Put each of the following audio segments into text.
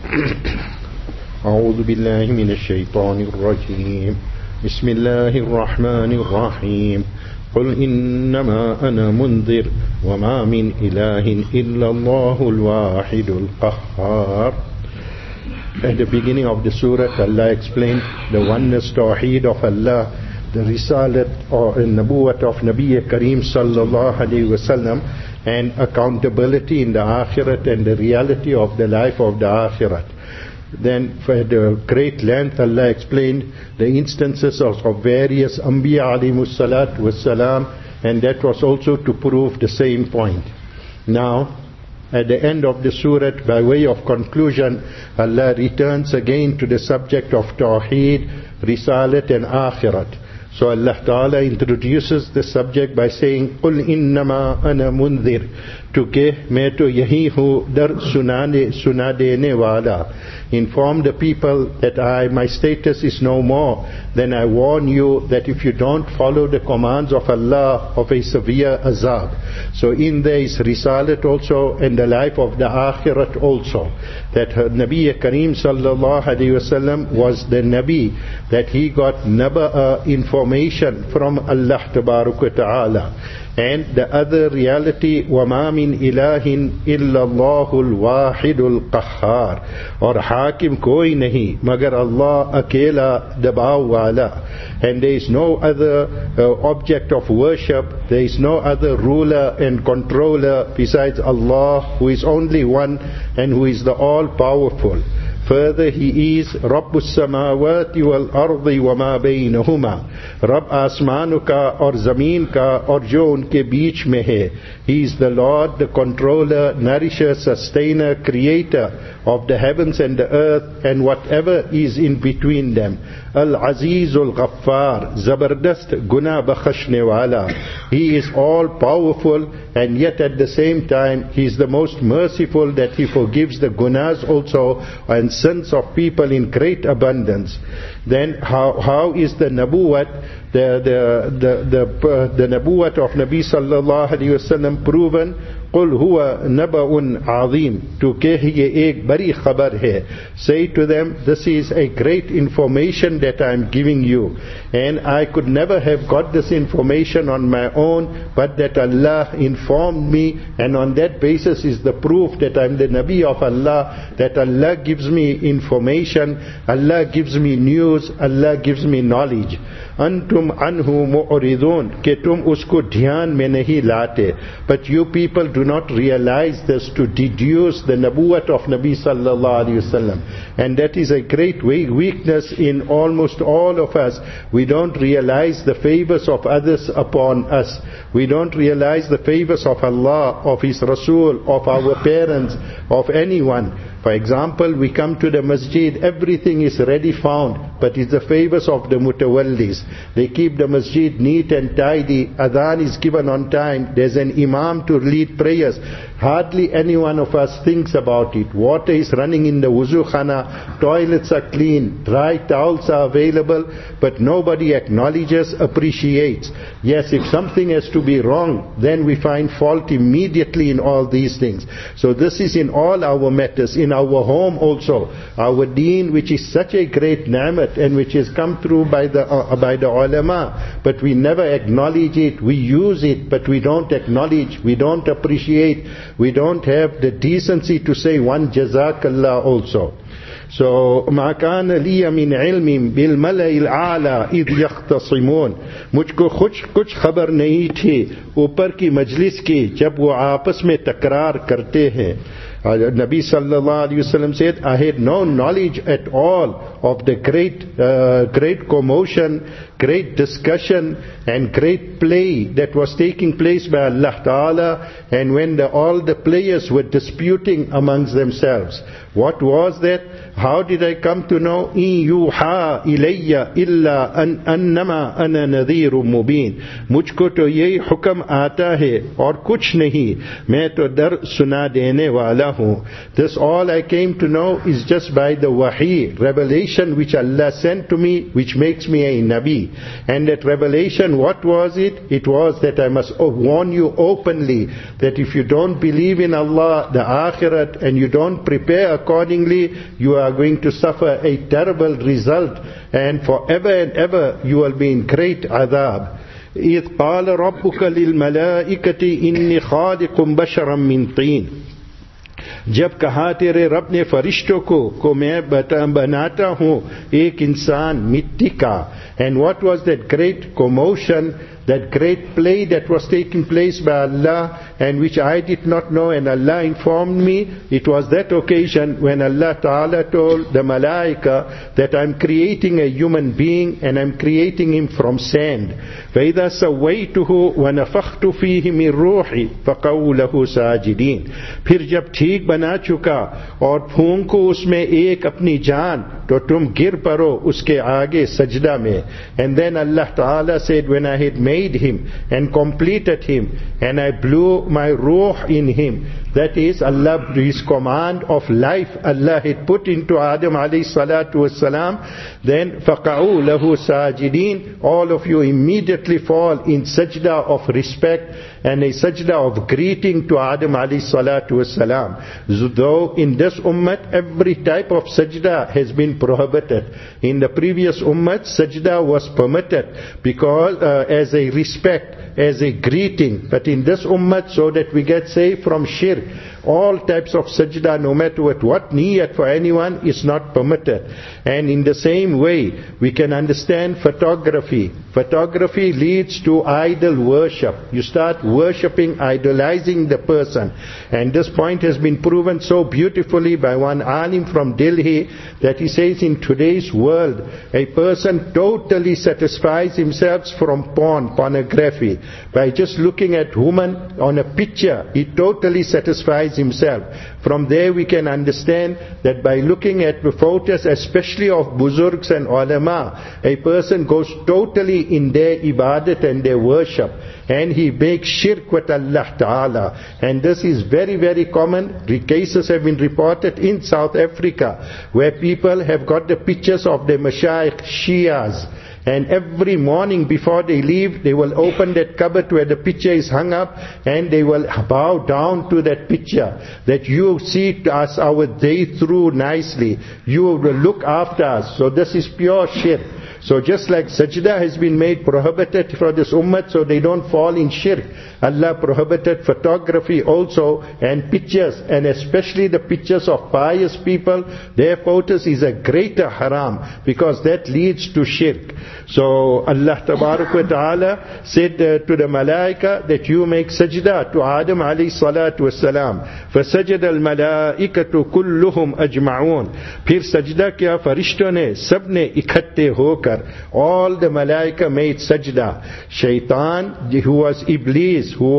أعوذ بالله من الشيطان الرجيم بسم الله الرحمن الرحيم قل إنما أنا منذر وما من إله إلا الله الواحد القهار. At the beginning of the surah, Allah explained the oneness tawheed of Allah, the risalat or nabuwat of Nabi Kareem sallallahu alayhi wasallam, and accountability in the akhirat and the reality of the life of the akhirat. Then for the great length, Allah explained the instances of various Anbiya alayhimus salatu wassalam, and that was also to prove the same point. Now, at the end of the surah, by way of conclusion, Allah returns again to the subject of Tawheed, Risalat and Akhirat. So Allah Ta'ala introduces the subject by saying, قُلْ إِنَّمَا أَنَا مُنذِرٌ, to ke main to yahi hu dar suna dene wala. Inform the people that my status is no more. Then I warn you that if you don't follow the commands of Allah, of a severe azab. So in there is risalat also, and the life of the akhirat also. That Nabi Kareem sallallahu alayhi wasallam was the Nabi, that he got information from Allah tabarak ta'ala. And the other reality, وَمَا مِنْ إِلَهٍ إِلَّا اللَّهُ الْوَاحِدُ الْقَهَّارُ, और हाकिम कोई नहीं मगर अल्लाह अकेला दबाव वाला. And there is no other object of worship, there is no other ruler and controller besides Allah, who is only one and who is the all-powerful. Further, He is Rabbus Samawati wal Ardi wa ma baynahuma, Rabb आसमानों का और ज़मीन का और जो उनके बीच में है. He is the Lord, the controller, nourisher, sustainer, creator of the heavens and the earth and whatever is in between them. Al-Aziz al-Ghaffar, Zabardast Guna Bakhashne Wala. He is all powerful, and yet at the same time He is the most merciful, that He forgives the gunas also and sins of people in great abundance. Then how is the nabuwat, the nabuwat of Nabi sallallahu alayhi wasallam proven? قُلْ هُوَ نَبَأٌ عَظِيمٌ, to ke ye ek bari khabar hai. Say to them, this is a great information that I am giving you, and I could never have got this information on my own, but that Allah informed me, and on that basis is the proof that I am the Nabi of Allah, that Allah gives me information, Allah gives me news, Allah gives me knowledge. Antum anhu mu'ridun, ke tum usko dhyan mein nahi laate. But you people do not realize this, to deduce the nabuwat of Nabi sallallahu alayhi wasallam. And that is a great weakness in almost all of us. We don't realize the favors of others upon us. We don't realize the favors of Allah, of His Rasul, of our parents, of anyone. For example, we come to the masjid, everything is ready found, but it's the favors of the mutawallis. They keep the masjid neat and tidy, adhan is given on time, there's an imam to lead prayers. Hardly any one of us thinks about it. Water is running in the wuzu khana, toilets are clean, dry towels are available, but nobody acknowledges, appreciates. Yes, if something has to be wrong, then we find fault immediately in all these things. So this is in all our matters, in our home also. Our deen, which is such a great ni'mat and which has come through by the ulama, but we never acknowledge it. We use it, but we don't acknowledge, we don't appreciate, we don't have the decency to say one jazakallah also. So ما كان لي من علم بالملأ الأعلى إذ يختصمون, मुझको कुछ खबर नहीं थी ऊपर की मजलिस की जब वो आपस में तकरार करते हैं. Nabi sallallahu alayhi wasallam said, I had no knowledge at all of the great commotion, great discussion and great play that was taking place by Allah Ta'ala, and when all the players were disputing amongst themselves. What was that? How did I come to know? إِن يُوحَى إِلَيَّ إِلَّا أَنَّمَا أَنَا نَذِيرٌ مُبِينٌ, मुझको तो यही हुक्म आता है और कुछ नहीं, मैं तो डर सुना देने वाला lahu. This all I came to know is just by the wahi, revelation which Allah sent to me, which makes me a Nabi. And that revelation, what was it? It was that I must warn you openly that if you don't believe in Allah, the Akhirat, and you don't prepare accordingly, you are going to suffer a terrible result, and forever and ever you will be in great adab. إِذْ قَالَ رَبُّكَ لِلْمَلَائِكَةِ إِنِّي خَالِقٌ بَشَرًا مِّن طِينٍ. जब कहा तेरे रब ने फरिश्तों को मैं बनाता हूँ एक इंसान मिट्टी का. And what was that great commotion, that great play that was taking place by Allah, and which I did not know, and Allah informed me? It was that occasion when Allah Ta'ala told the Malaika that I'm creating a human being and I'm creating him from sand. فَإِذَا سَوَّيْتُهُ وَنَفَخْتُ فِيهِ مِنْ رُوحِي فَقَعُوا لَهُ سَاجِدِينَ. फिर जब ठीक बना चुका और फूंको उसमें एक अपनी जान, तो तुम गिर पड़ो उसके आगे सजदा में. And then Allah Ta'ala said, when I had made him and completed him and I blew my ruh in him, that is Allah, his command of life Allah had put into Adam alayhi salatu wassalam, then فَقَعُوا لَهُ سَاجِدِينَ. All of you immediately fall in sajda of respect and a sajda of greeting to Adam alayhi salatu wassalam. Though in this ummah every type of sajda has been prohibited. In the previous ummah sajda was permitted because as a respect, as a greeting. But in this ummah, so that we get saved from shirk, all types of sajda, no matter what niyat for anyone, is not permitted. And in the same way, we can understand photography. Photography leads to idol worship. You start worshipping, idolizing the person. And this point has been proven so beautifully by one alim from Delhi, that he says in today's world, a person totally satisfies himself from pornography. By just looking at woman on a picture, he totally satisfies himself. From there we can understand that by looking at the photos, especially of buzurgs and ulama, a person goes totally in their ibadat and their worship, and he makes shirk with Allah Ta'ala. And this is very, very common. The cases have been reported in South Africa, where people have got the pictures of the Mashaykh Shias, and every morning before they leave, they will open that cupboard where the picture is hung up, and they will bow down to that picture, that you see us our day through nicely, you will look after us. So this is pure shirk. So just like sajda has been made prohibited for this ummah, so they don't fall in shirk, Allah prohibited photography also, and pictures, and especially the pictures of pious people. Their photos is a greater haram, because that leads to shirk. So Allah Tabarak wa Ta'ala said to the Malaika that you make sajda to Adam alayhi salatu wassalam. فَسَجَدَ الْمَلَائِكَةُ كُلُّهُمْ أَجْمَعُونَ. फिर सजदा किया फरिश्तों ने, सब ने इकट्ठे होकर. All the Malaika made sajda. Shaitan, who was Iblis, who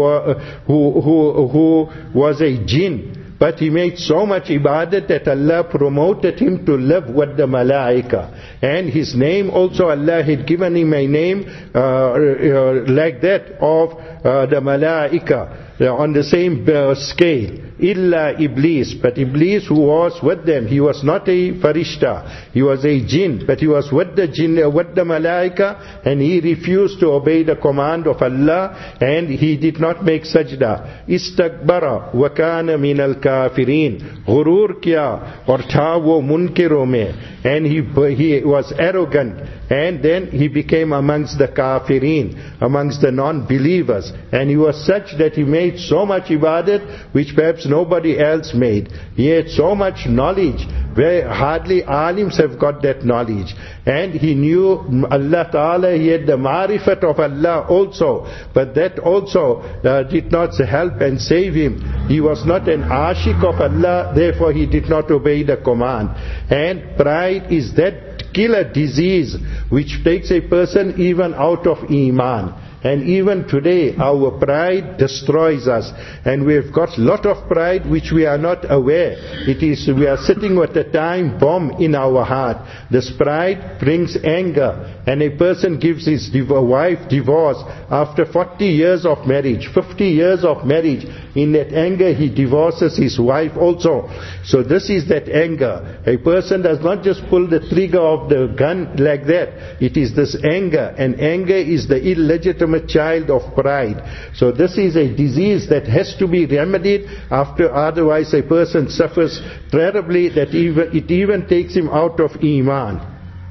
was a jinn, but he made so much ibadat that Allah promoted him to live with the Malaika. And his name also, Allah had given him a name like that of the Malaika, on the same scale. Illa Iblis. But Iblis, who was with them, he was not a farishta, he was a jinn, but he was with the jinn, with the Malaika, and he refused to obey the command of Allah, and he did not make sajda. Istakbara wa kana min al-kafirin. Ghurur kiya aur tha wo munkiro mein, and he was arrogant, and then he became amongst the kafirin, amongst the non-believers, and he was such that he made so much ibadat which perhaps nobody else made. He had so much knowledge where hardly alims have got that knowledge, and he knew Allah Ta'ala, he had the ma'rifat of Allah also, but that also did not help and save him. He was not an ashik of Allah, therefore he did not obey the command. And pride is that killer disease which takes a person even out of Iman. And even today, our pride destroys us. And we've got a lot of pride which we are not aware. We are sitting with a time bomb in our heart. This pride brings anger. And a person gives his wife divorce after 40 years of marriage, 50 years of marriage. In that anger, he divorces his wife also. So this is that anger. A person does not just pull the trigger of the gun like that. It is this anger. And anger is the illegitimate child of pride. So this is a disease that has to be remedied. Otherwise a person suffers terribly, that it even takes him out of Iman.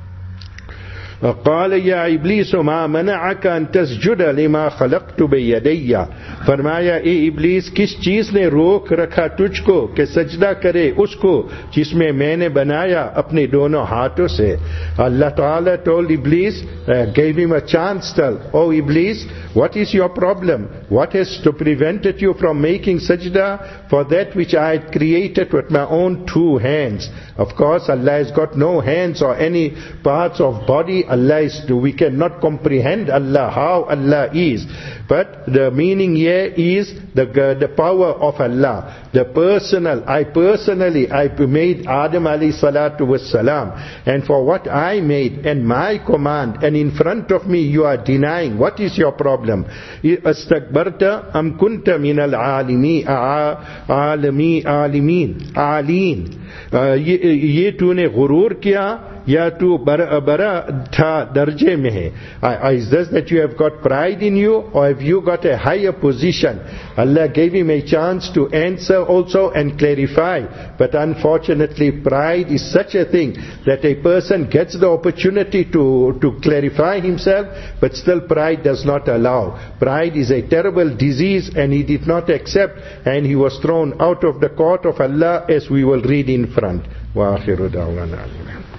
قال يا إبليس ما منعك أن تسجد لما خلقت بيدي. फरमाया ए इब्लीस, किस चीज ने रोक रखा तुझको कि सजदा करे उसको जिसमें मैंने बनाया अपने दोनों हाथों से. Allah Ta'ala told Iblis, gave him a chance, oh Iblis, what is your problem? What has prevented you from making sajda for that which I had created with my own two hands? Of course, Allah has got no hands or any parts of body. We cannot comprehend Allah, how Allah is. But the meaning here is the power of Allah. I made Adam alayhi salatu wassalam. And for what I made and my command, and in front of me you are denying. What is your problem? Astakbarta am kunta min al-alimin. ये तूने गुरूर किया या तू बड़ा था दर्जे में है. Is this that you have got pride in you, or have you got a higher position? Allah gave him a chance to answer also and clarify, but unfortunately pride is such a thing that a person gets the opportunity to clarify himself, but still pride does not allow. Pride is a terrible disease, and he did not accept, and he was thrown out of the court of Allah, as we will read in front. Wa akhiru da'wana.